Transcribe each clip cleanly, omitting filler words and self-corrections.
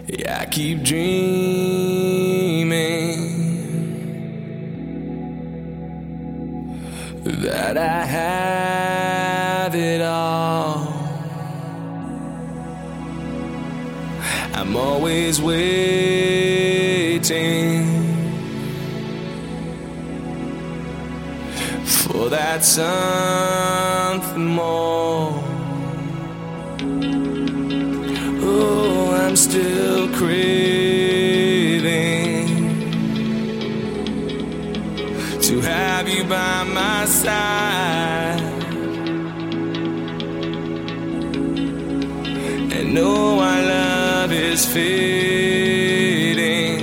Yeah, I keep dreaming that I have it all. I'm always waiting for that something more. Oh, I'm still craving to have you by my side, and know our love is fading,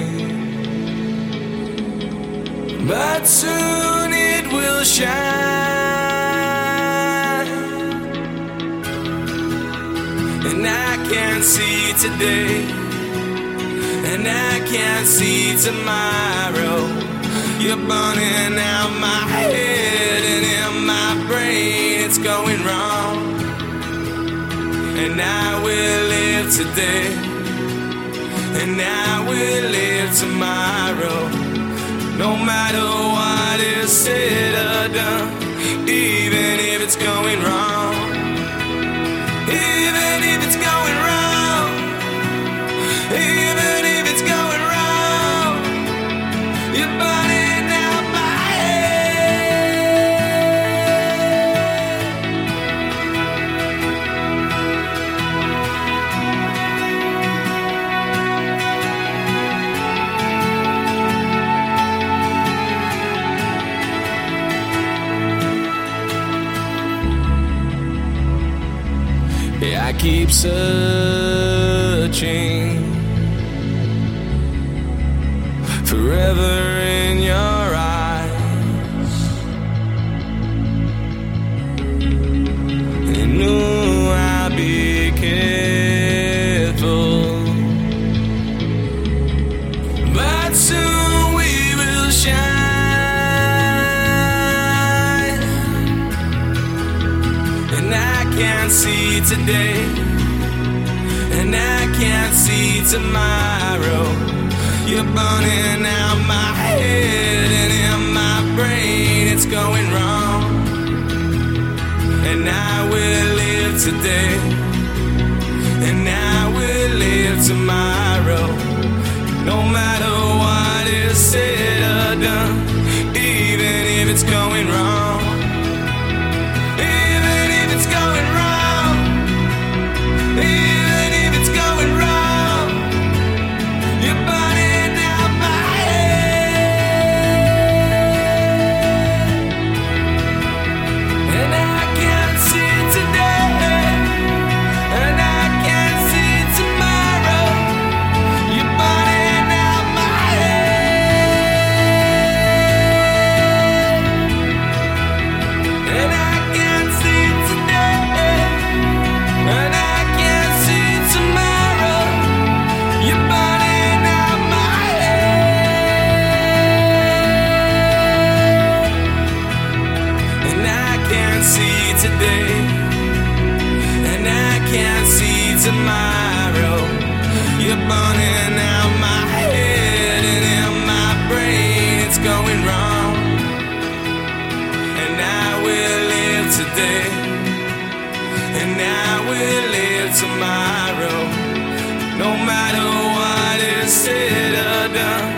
but soon it will shine. And I can't see today, and I can't see tomorrow. You're burning out my head, and in my brain it's going wrong. And I will live today, and I will live tomorrow, no matter what is said or done, even if it's going wrong. Even if it's going wrong, even if it's going wrong, you're burning out my Yeah, I keep searching forever in your eyes, and know I'll be careful, but soon we will shine. And I can't see today, and I can't see tomorrow. You're burning out my head, and in my brain it's going wrong. And I will live today, and I will live tomorrow, no matter what is said or done, even if it's going wrong. Even if it's going wrong, even if it's going wrong, you're burning out my head. And I can't see today, and I can't see tomorrow, you're burning out my head. And I can't see today, and I can't see tomorrow, you're burning out my head. And I can't see today, and I can't see tomorrow, you're burning out my head, and in my brain it's going wrong. And I will live today, and I will live tomorrow, no matter what is said or done,